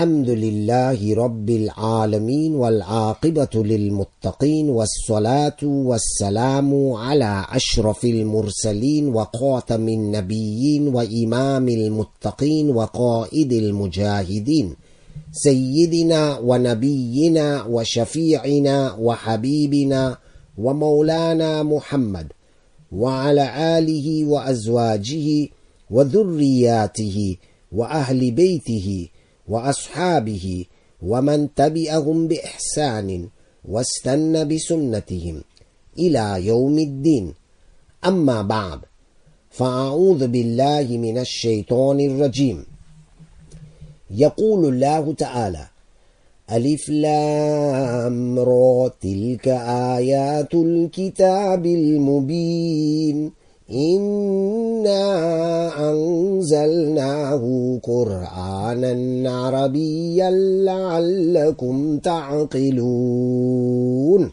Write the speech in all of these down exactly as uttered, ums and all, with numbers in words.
الحمد لله رب العالمين والعاقبة للمتقين والصلاة والسلام على أشرف المرسلين وخاتم النبيين وإمام المتقين وقائد المجاهدين سيدنا ونبينا وشفيعنا وحبيبنا ومولانا محمد وعلى آله وأزواجه وذرياته وأهل بيته وأصحابه ومن تبعهم بإحسان واستنى بسنتهم إلى يوم الدين. أما بعد، فأعوذ بالله من الشيطان الرجيم. يقول الله تعالى: ألف لام را تلك آيات الكتاب المبين إنا أنزلناه قرآنا عربيا لعلكم تعقلون.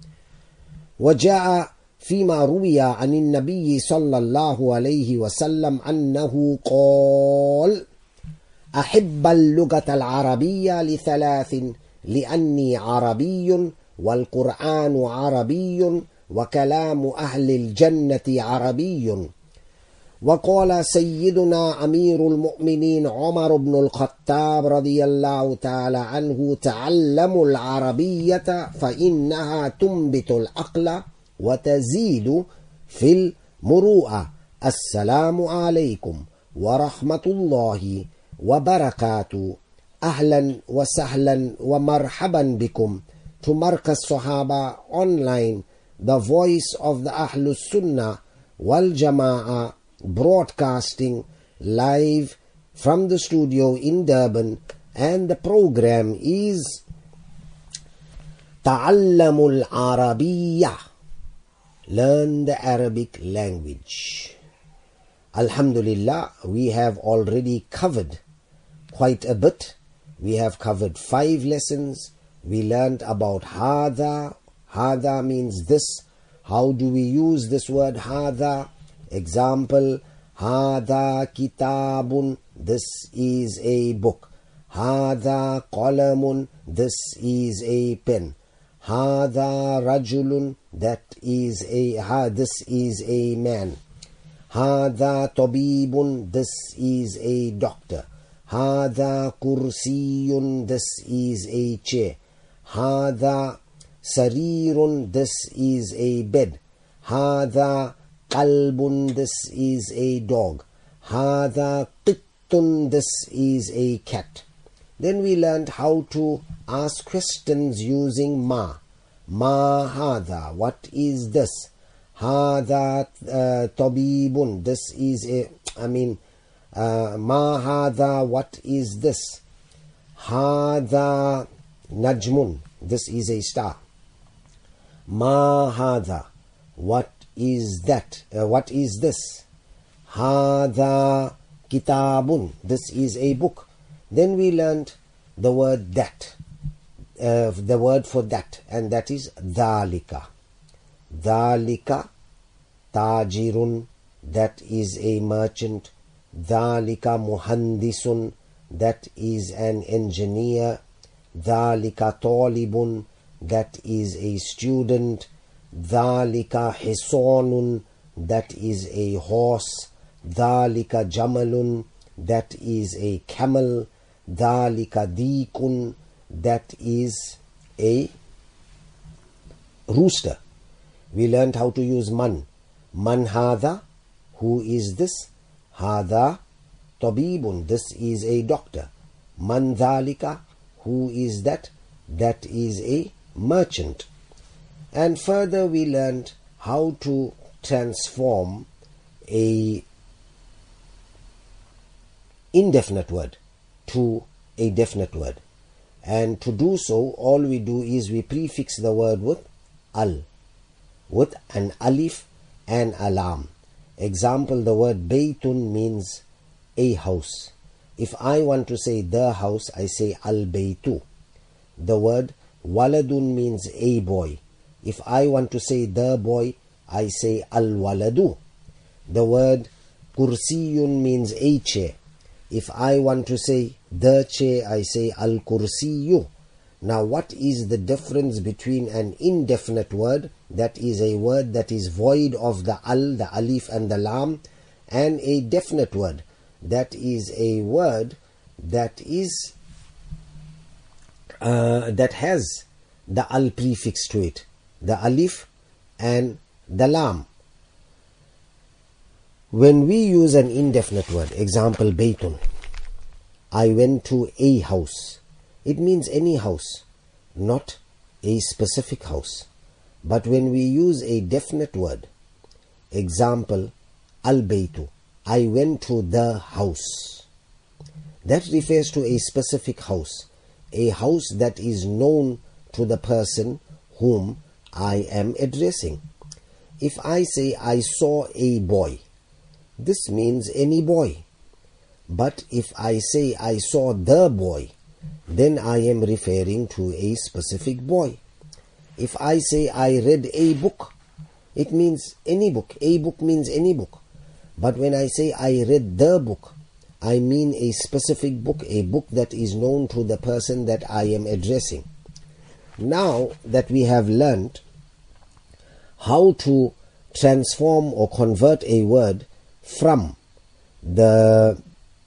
وجاء فيما روي عن النبي صلى الله عليه وسلم أنه قال: أحب اللغة العربية لثلاث: لأني عربي والقرآن عربي وكلام أهل الجنة عربي. وقال سيدنا أمير المؤمنين عمر بن الخطاب رضي الله تعالى عنه: تعلموا العربية فإنها تنبت العقل وتزيد في المروءة. السلام عليكم ورحمة الله وبركاته. أهلا وسهلا ومرحبا بكم to Markaz Sahaba Online, the voice of the Ahlus Sunnah wal Jama'ah, broadcasting live from the studio in Durban, and the program is Ta'allamul Arabiyyah, learn the Arabic language. Alhamdulillah, we have already covered quite a bit. We have covered five lessons. We learned about hada. Hada means this. How do we use this word hada? Example: hada kitabun, this is a book. Hada qalamun, this is a pen. Hada rajulun, that is a ha, this is a man. Hada tabibun, this is a doctor. Hada kursiyun, this is a chair. Hada sarirun, this is a bed. Hada qalbun, this is a dog. Hada qittun, this is a cat. Then we learned how to ask questions using ma. Ma hada, what is this? Hada uh, tabibun, this is a, I mean, uh, ma hada, what is this? Hada najmun, this is a star. Ma hada, what is that? Uh, what is this? Hada kitabun, this is a book. Then we learned the word that, uh, the word for that, and that is dhalika. Dhalika tajirun, that is a merchant. Dhalika muhandisun, that is an engineer. Dhalika talibun, that is a student. Dhalika hisonun, that is a horse. Dhalika jamalun, that is a camel. Dhalika deekun, that is a rooster. We learned how to use man. Man hada, who is this? Hada tabibun, this is a doctor. Man dhalika, who is that? That is a merchant. And further we learned how to transform a indefinite word to a definite word. And to do so, all we do is we prefix the word with al, with an alif and a lam. Example, the word baytun means a house. If I want to say the house, I say al-baytu. The word waladun means a boy. If I want to say the boy, I say al-waladu. The word kursiyun means a chair. If I want to say the chair, I say al-kursiyu. Now what is the difference between an indefinite word, that is a word that is void of the al, the alif and the lam, and a definite word, that is a word that is uh, that has the al prefix to it, the alif and the lam. When we use an indefinite word, example baytun, I went to a house, it means any house, not a specific house. But when we use a definite word, example al baytu, I went to the house, that refers to a specific house, a house that is known to the person whom I am addressing. If I say I saw a boy, this means any boy. But if I say I saw the boy, then I am referring to a specific boy. If I say I read a book, it means any book. A book means any book. But when I say I read the book, I mean a specific book, a book that is known to the person that I am addressing. Now that we have learnt how to transform or convert a word from the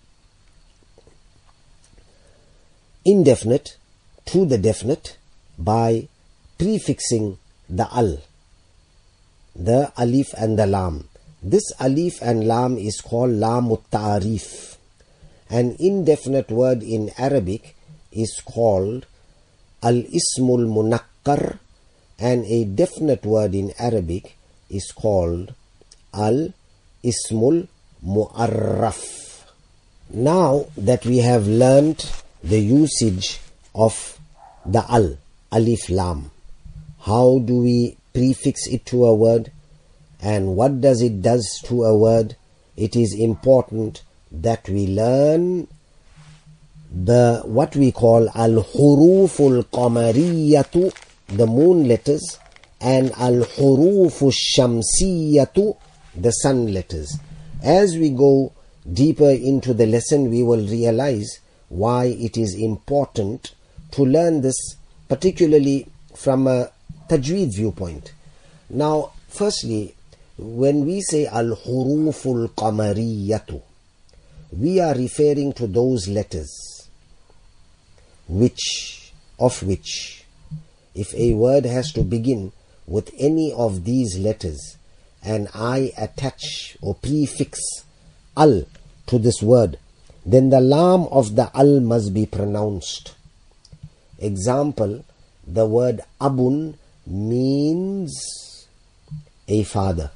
indefinite to the definite by prefixing the al, the alif and the lam. This alif and lam is called lamut ta'rif. An indefinite word in Arabic is called al-ismul munakkar, and a definite word in Arabic is called al-ismul mu'arraf. Now that we have learnt the usage of the al, alif lam, how do we prefix it to a word and what does it does to a word, it is important that we learn the what we call al-huruful qamariyatu, the moon letters, and al-huruful shamsiyatu, the sun letters. As we go deeper into the lesson, we will realize why it is important to learn this, particularly from a tajweed viewpoint. Now, firstly, when we say al-huruful qamariyatu, we are referring to those letters which, of which, if a word has to begin with any of these letters and I attach or prefix al to this word, then the lam of the al must be pronounced. Example, the word abun means a father.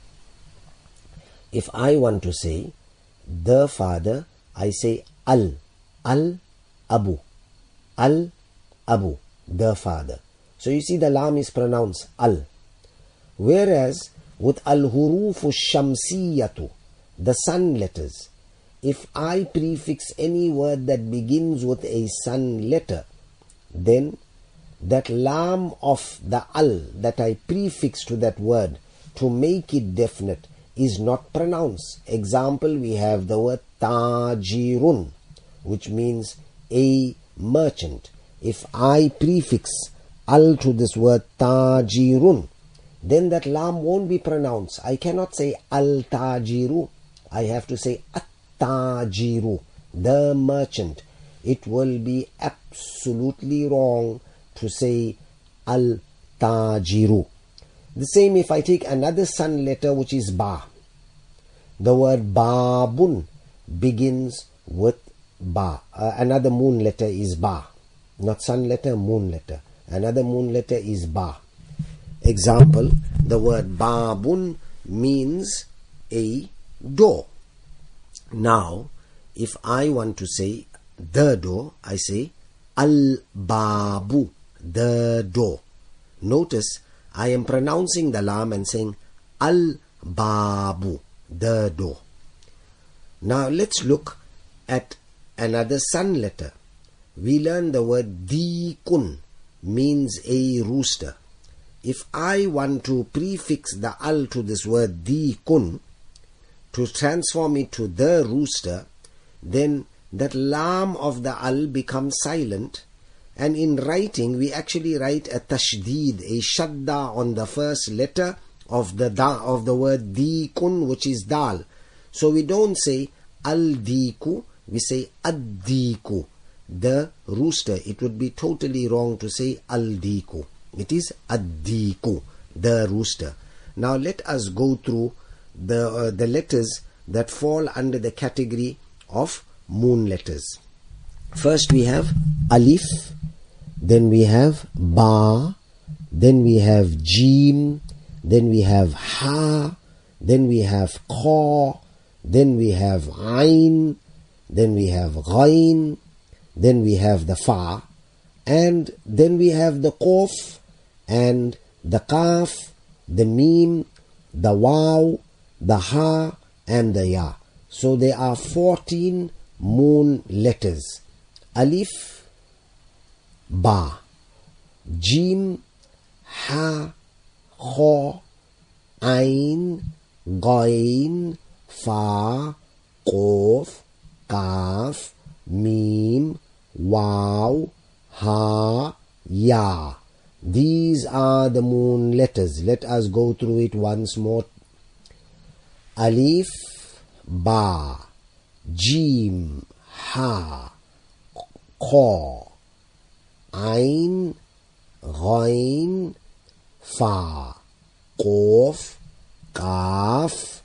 If I want to say the father, I say al, al abu, al abu, the father. So you see the lam is pronounced al. Whereas with al-hurufu shamsiyatu, the sun letters, if I prefix any word that begins with a sun letter, then that lam of the al that I prefix to that word to make it definite is not pronounced. Example, we have the word tajirun, which means a merchant. If I prefix al to this word tajirun, then that lam won't be pronounced. I cannot say al-tajiru. I have to say at-tajiru, the merchant. It will be absolutely wrong to say al-tajiru. The same if I take another sun letter, which is ba. The word babun begins with ba. Uh, another moon letter is ba. Not sun letter, moon letter. Another moon letter is ba. Example, the word babun means a door. Now, if I want to say the door, I say al-babu, the door. Notice, I am pronouncing the lam and saying al-babu, the door. Now, let's look at another sun letter. We learn the word dikun means a rooster. If I want to prefix the al to this word dikun to transform it to the rooster, then that lam of the al becomes silent, and in writing we actually write a tashdeed, a shadda on the first letter of the da, of the word dikun, which is dal. So we don't say al-diku, we say ad-diku, the rooster. It would be totally wrong to say al-diku. It is ad-diku, the rooster. Now let us go through the uh, the letters that fall under the category of moon letters. First we have alif, then we have ba, then we have jim, then we have ha, then we have kha, then we have ain, then we have ghain, then we have the fa, and then we have the qaf, and the kaf, the mim, the waw, the ha, and the ya. So there are fourteen moon letters. Alif, ba, jim, ha, kha, ain, ghain, fa, qaf, kaf, mim, waw, ha, ya. These are the moon letters. Let us go through it once more. Alif, ba, jim, ha, kha, ain, ghain, fa, qaf, kaf,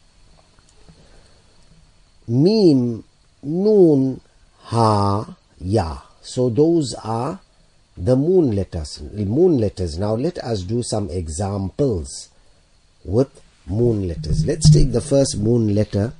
mim, noon, ha, ya. So those are the moon letters. Moon letters. Now let us do some examples with moon letters. Let's take the first moon letter,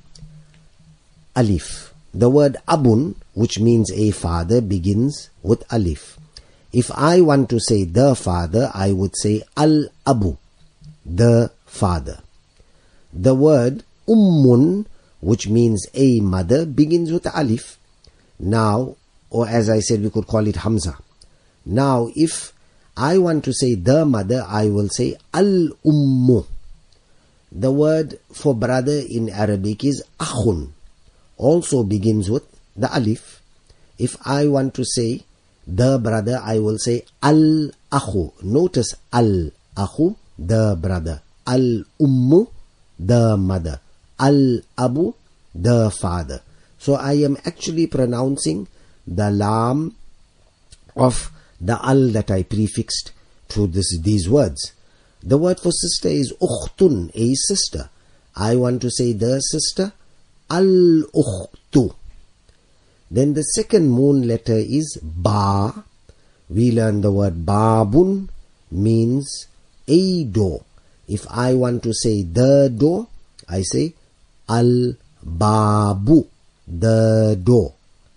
alif. The word abun, which means a father, begins with alif. If I want to say the father, I would say al-abu, the father. The word ummun, which means a mother, begins with alif. Now, or as I said, we could call it hamza. Now, if I want to say the mother, I will say al-ummu. The word for brother in Arabic is akhun, also begins with the alif. If I want to say the brother, I will say al-akhu. Notice al-akhu, the brother. Al-ummu, the mother. Al-abu, the father. So I am actually pronouncing the lam of the al that I prefixed to this, these words. The word for sister is ukhtun, a sister. I want to say the sister, al-ukhtu. Then the second moon letter is ba. We learn the word babun, means a door. If I want to say the door, I say al-babu, the door.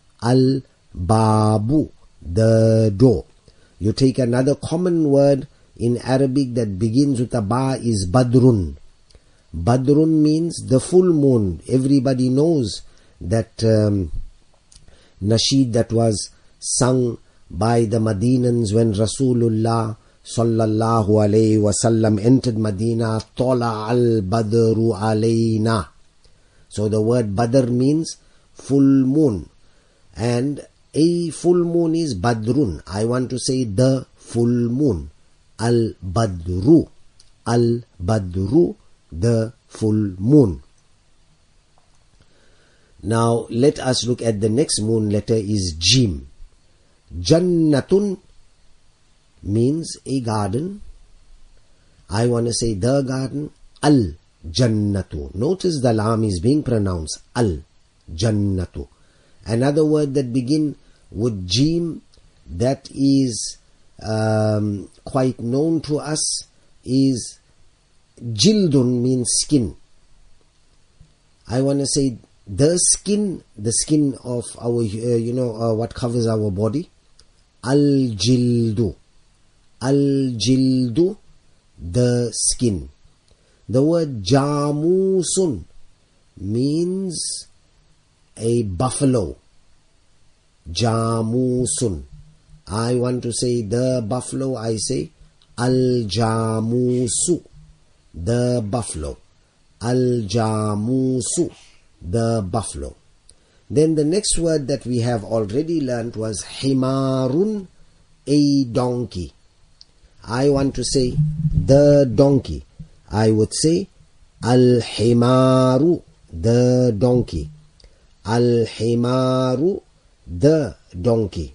Al-babu, the door. You take another common word in Arabic that begins with a ba is badrun. Badrun means the full moon. Everybody knows that um, nasheed that was sung by the Madinans when Rasulullah sallallahu alayhi wasallam entered Medina. Tola al badru alayna. So the word badr means full moon, and a full moon is badrun. I want to say the full moon. Al-badru. Al-badru, the full moon. Now let us look at the next moon letter is jim. Jannatun means a garden. I want to say the garden. Al-jannatu. Notice the lam is being pronounced al-jannatu. Another word that begin with jim that is um, quite known to us is jildun, means skin. I want to say the skin, the skin of our, uh, you know, uh, what covers our body. Al-jildu. Al-jildu, the skin. The word jamusun means a buffalo. Jamusun. I want to say the buffalo, I say al-jamusu, the buffalo. Al-jamusu, the buffalo. Then the next word that we have already learnt was himarun, a donkey. I want to say the donkey. I would say al-himaru, the donkey. Al-himaru, the donkey.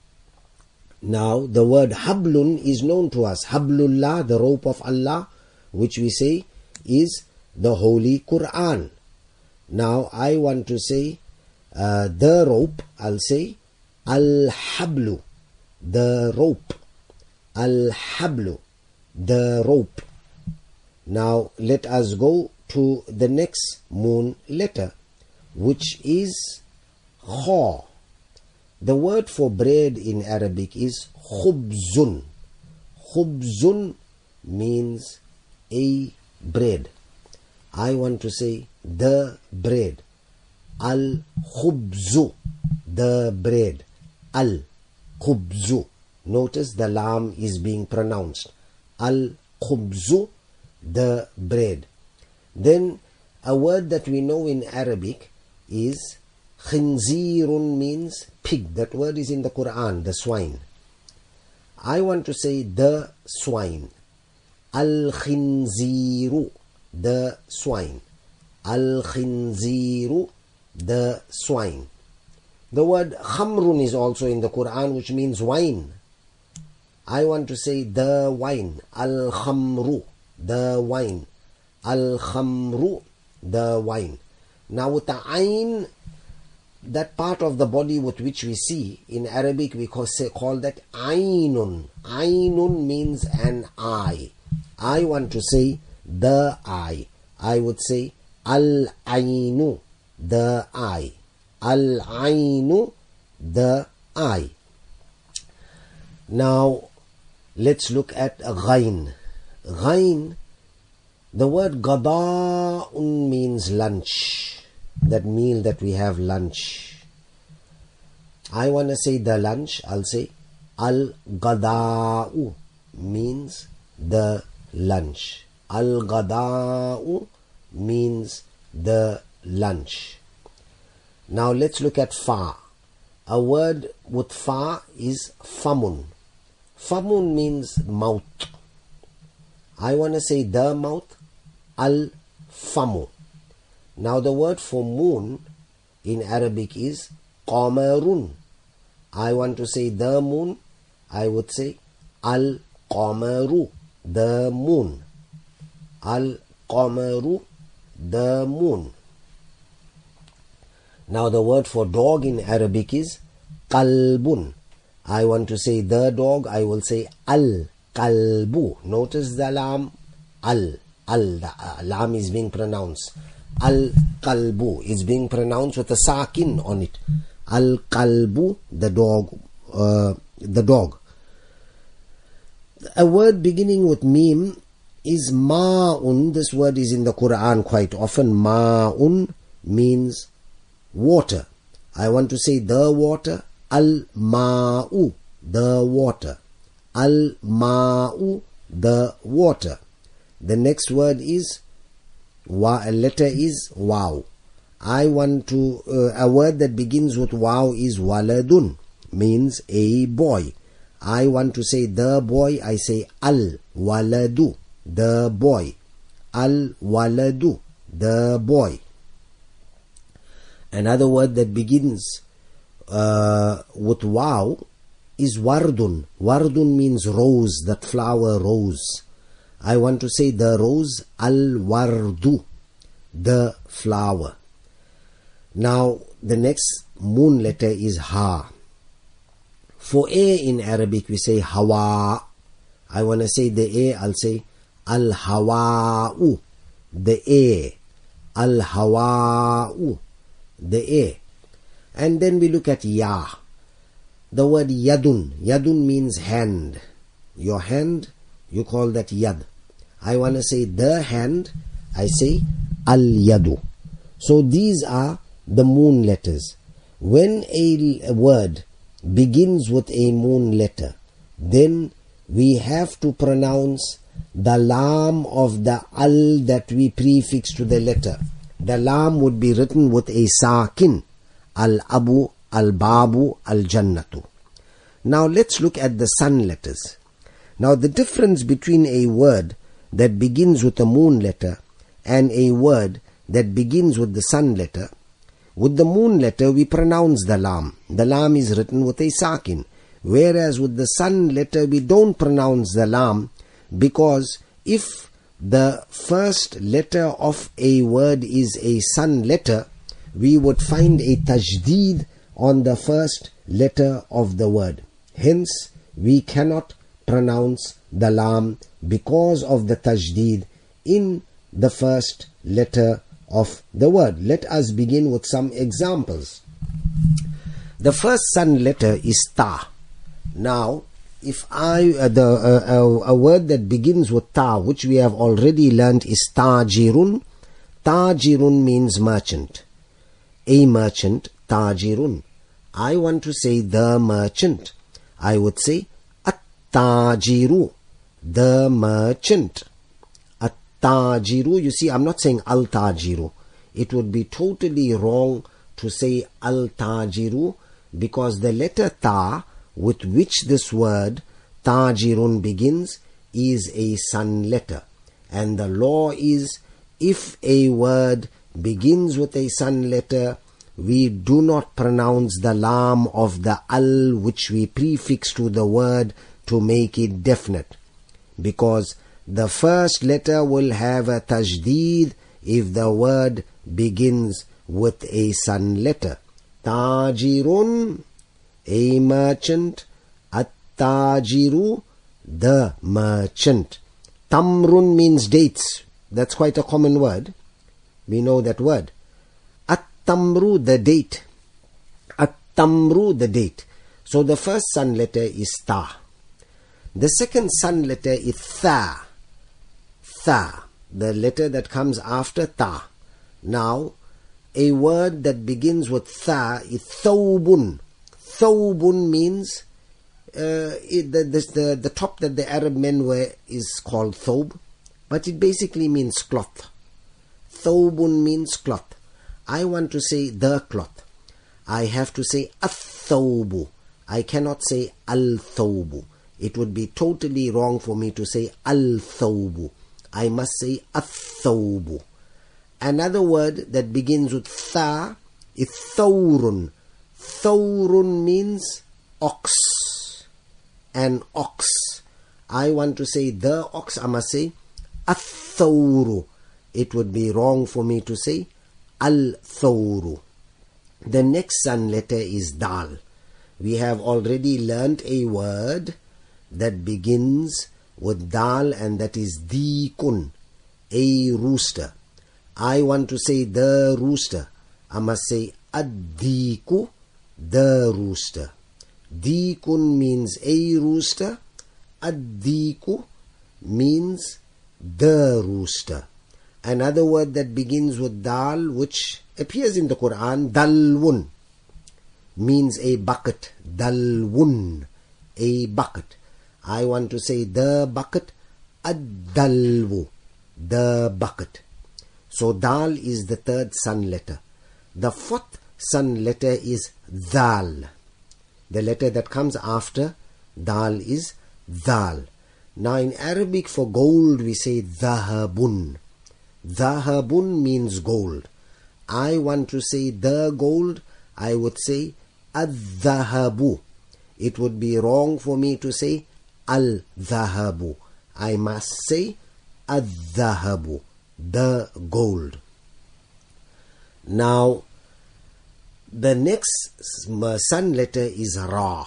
Now the word hablun is known to us. Hablullah, the rope of Allah, which we say is the Holy Quran. Now I want to say uh, the rope. I'll say al-hablu, the rope. Al-hablu, the rope. Now let us go to the next moon letter, which is kha. The word for bread in Arabic is khubzun. Khubzun means a bread. I want to say the bread. Al-khubzu, the bread. Al-khubzu. Notice the lam is being pronounced. Al-khubzu, the bread. Then a word that we know in Arabic is khinzirun, means pig. That word is in the Quran, the swine. I want to say the swine. Al-khinziru, the swine. Al-khinziru, the swine. The word khamrun is also in the Quran, which means wine. I want to say the wine. Al-khamru, the wine. Al-khamru, the wine. Now with the ayn, that part of the body with which we see, in Arabic we call, say, call that aynun. Aynun means an eye. I want to say the eye. I would say al-aynu, the eye. Al-aynu, the eye. Now let's look at ghain. Ghain, the word gada'un means lunch. That meal that we have, lunch. I want to say the lunch. I'll say al-gada'u, means the lunch. Al-gada'u means the lunch. Now let's look at fa. A word with fa is famun. Famun means mouth. I want to say the mouth. Al-famu. Now the word for moon in Arabic is qamarun. I want to say the moon. I would say al-qamaru, the moon. Al-qamaru, the moon. Now the word for dog in Arabic is qalbun. I want to say the dog. I will say al-qalbu. Notice the lam. Al. Al. The uh, lam is being pronounced. Al-qalbu is being pronounced with a sakin on it. Al-qalbu, the dog. Uh, the dog. A word beginning with mim is ma'un. This word is in the Quran quite often. Ma'un means water. I want to say the water. Al-ma'u, the water. Al-ma'u, the water. The next word is wa, a letter is waw. I want to uh, a word that begins with waw is waladun, means a boy. I want to say the boy. I say al-waladu, the boy. Al-waladu, the boy. Another word that begins uh, with waw is wardun. Wardun means rose, that flower rose. I want to say the rose, al-wardu, the flower. Now the next moon letter is ha. For a in Arabic we say hawa. I want to say the a. I'll say al-hawa'u, the a. Al-hawa'u, the a. And then we look at ya. The word yadun. Yadun means hand. Your hand, you call that yad. I want to say the hand. I say al-yadu. So these are the moon letters. When a, a word begins with a moon letter, then we have to pronounce the lam of the al that we prefix to the letter. The lam would be written with a sakin. al-abu, al-babu, al-jannatu. Now let's look at the sun letters. Now the difference between a word that begins with a moon letter and a word that begins with the sun letter. With the moon letter we pronounce the lam. The lam is written with a sakin. Whereas with the sun letter we don't pronounce the lam, because if the first letter of a word is a sun letter, we would find a tajdeed on the first letter of the word. Hence, we cannot pronounce the lam because of the tajdeed in the first letter of the word. Let us begin with some examples. The first sun letter is ta. Now, if I, uh, the, uh, uh, a word that begins with ta, which we have already learned, is tajirun. Tajirun means merchant. A merchant, tajirun. I want to say the merchant. I would say at-tajiru, the merchant. At-tajiru, you see, I'm not saying al-tajiru. It would be totally wrong to say al-tajiru, because the letter ta, with which this word tajirun begins, is a sun letter. And the law is, if a word begins with a sun letter, we do not pronounce the lam of the al which we prefix to the word to make it definite, because the first letter will have a tajdeed if the word begins with a sun letter. Tajirun, a merchant. At-tajiru, the merchant. Tamrun means dates. That's quite a common word. We know that word. At-tamru, the date. At-tamru, the date. So the first sun letter is ta. The second sun letter is tha. Tha, the letter that comes after ta. Now, a word that begins with tha is thawbun. Thawbun means uh, it, the, the, the, the top that the Arab men wear is called thawb, but it basically means cloth. Thawbun means cloth. I want to say the cloth. I have to say ath-thawbu. I cannot say al-thawbu. It would be totally wrong for me to say al-thawbu. I must say ath-thawbu. Another word that begins with tha is thawrun. Thawrun means ox. An ox. I want to say the ox. I must say ath-thawru. It would be wrong for me to say al-thawru. The next sun letter is dal. We have already learnt a word that begins with dal, and that is dikun, a rooster. I want to say the rooster. I must say ad-diku, the rooster. Dikun means a rooster. Ad-diku means the rooster. Another word that begins with dal, which appears in the Quran, dalwun, means a bucket. Dalwun, a bucket. I want to say the bucket. Ad-dalwu, the bucket. So dal is the third sun letter. The fourth sun letter is dal. The letter that comes after dal is dal. Now in Arabic for gold we say dhahabun. Dhahabun means gold. I want to say the gold. I would say ad-dhahabu. It would be wrong for me to say al-dhahabu. I must say ad-dhahabu, the gold. Now, the next sun letter is ra.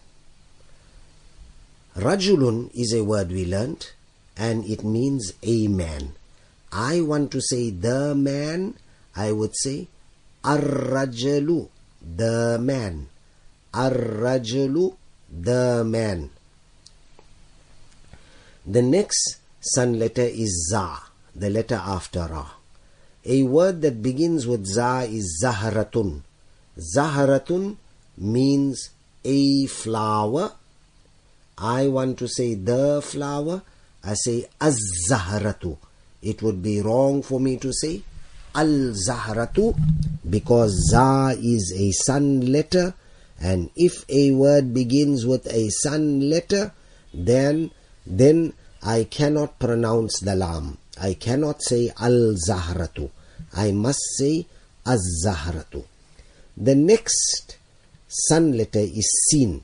Rajulun is a word we learnt, and it means a man. I want to say the man. I would say ar-rajulu, the man. Ar-rajulu, the man. The next sun letter is za, the letter after ra. A word that begins with za is zaharatun. Zaharatun means a flower. I want to say the flower. I say az-zaharatu. It would be wrong for me to say al-zahratu, because za is a sun letter, and if a word begins with a sun letter, then then I cannot pronounce the lam. I cannot say al-zahratu. I must say az-zahratu. The next sun letter is sin.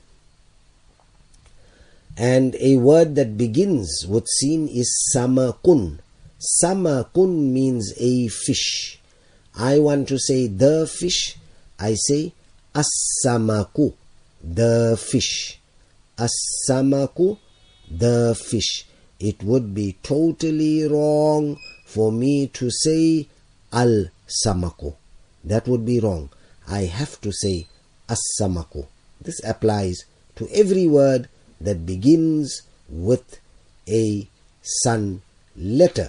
And a word that begins with sin is samakun. Samakun means a fish. I want to say the fish. I say as-samaku, the fish. As-samaku, the fish. It would be totally wrong for me to say al-samaku. That would be wrong. I have to say as-samaku. This applies to every word that begins with a sun letter.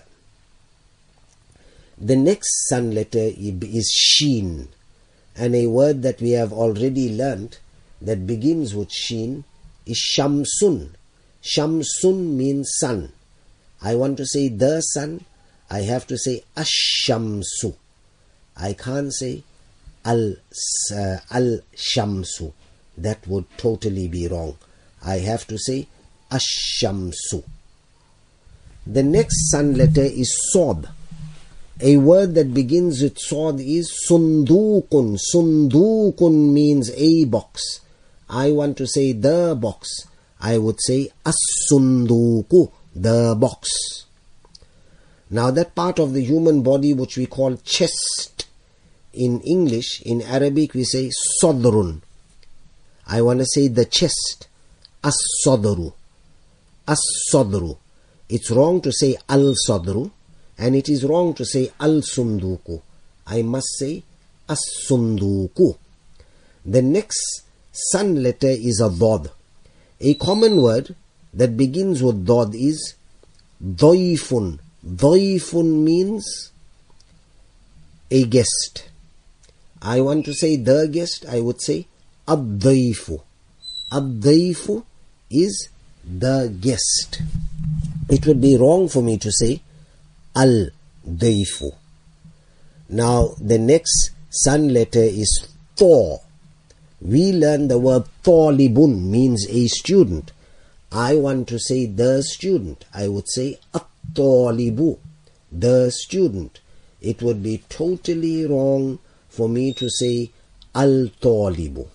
The next sun letter is sheen, and a word that we have already learnt that begins with sheen is shamsun. Shamsun means sun. I want to say the sun, I have to say ash-shamsu. I can't say al uh, al-shamsu. That would totally be wrong. I have to say ash-shamsu. The next sun letter is sod. A word that begins with sod is sundukun. Sundukun means a box. I want to say the box. I would say as-sunduku, the box. Now that part of the human body which we call chest, in English, in Arabic we say sadrun. I want to say the chest, as-sadru. As-sadru. It's wrong to say al-sadru, and it is wrong to say al-sunduku. I must say as-sunduku. The next sun letter is a dod. A common word that begins with dod is doifun. Doifun means a guest. I want to say the guest, I would say ad-daifu. Ad-daifu is the guest. It would be wrong for me to say al-daifu. Now the next sun letter is thaw. We learn the word talibun means a student. I want to say the student. I would say at-talibu, the student. It would be totally wrong for me to say al-talibu.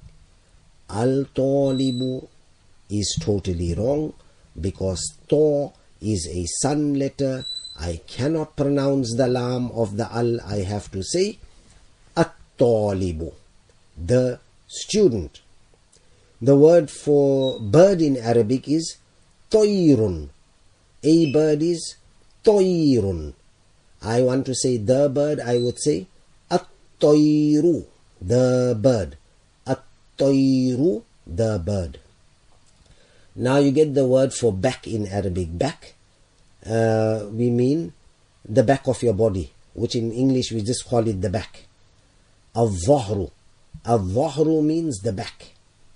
Al-talibu is totally wrong because ta is a sun letter. I cannot pronounce the lam of the al. I have to say at-talibu, the student. The word for bird in Arabic is toyrun. A bird is toyrun. I want to say the bird, I would say at-toyru, the bird. At-toyru, the bird. Now you get the word for back in Arabic. Back, uh, we mean the back of your body, which in English we just call it the back. Al-dhahru. Al-dhahru means the back.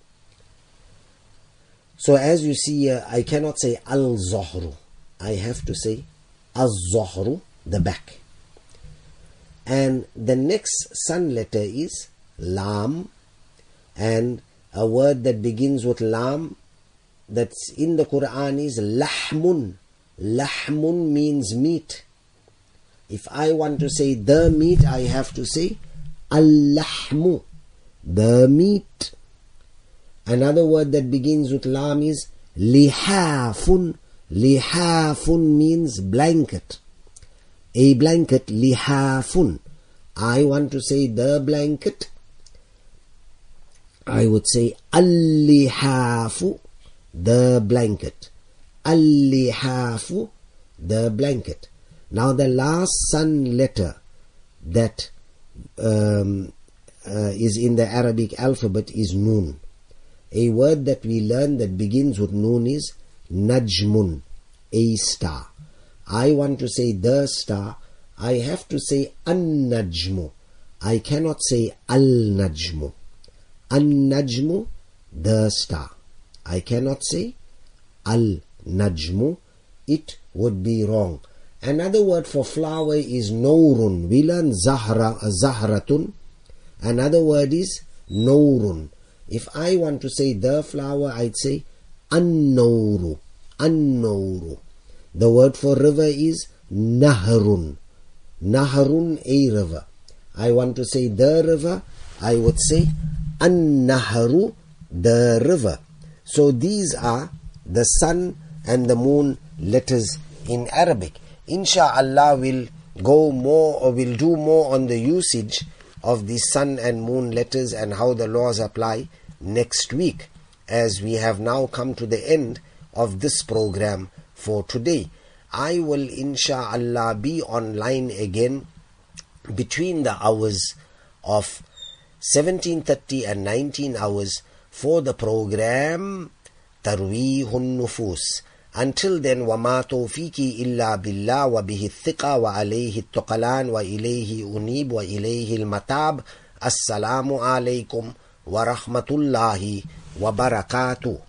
So as you see, uh, I cannot say al-zahru. I have to say al-zahru, the back. And the next sun letter is lam, and a word that begins with lam that's in the Quran is lahmun. Lahmun means meat. If I want to say the meat, I have to say al-lahmu, the meat. Another word that begins with lam is lihafun. Lihafun means blanket. A blanket, lihafun. I want to say the blanket. I would say al-lihafu, the blanket. Al-lihafu, the blanket. Now the last sun letter that um, uh, is in the Arabic alphabet is noon. A word that we learn that begins with noon is najmun, a star. I want to say the star. I have to say an-najmu. I cannot say al-najmu. An-najmu, the star. I cannot say al-najmu. It would be wrong. Another word for flower is Nourun. We learn Zahra, Zahratun. Another word is Nourun. If I want to say the flower, I'd say An-Nouru. An-Nouru. The word for river is Naharun. Naharun, a river. I want to say the river, I would say An-Naharu, the river. So these are the sun and the moon letters in Arabic. Insha'Allah, we'll go more or we'll do more on the usage of the sun and moon letters and how the laws apply next week, as we have now come to the end of this program for today. I will insha'Allah be online again between the hours of seventeen thirty and nineteen hours for the program Tarweehun Nufus. Until then, وَمَا تَوْفِيقِي إِلَّا بِاللَّهِ وَبِهِ الثِّقَةُ وَعَلَيْهِ التُّكْلَانُ وَإِلَيْهِ أُنِيبُ وَإِلَيْهِ الْمَتَابُ. السلام عليكم ورحمة الله وبركاته.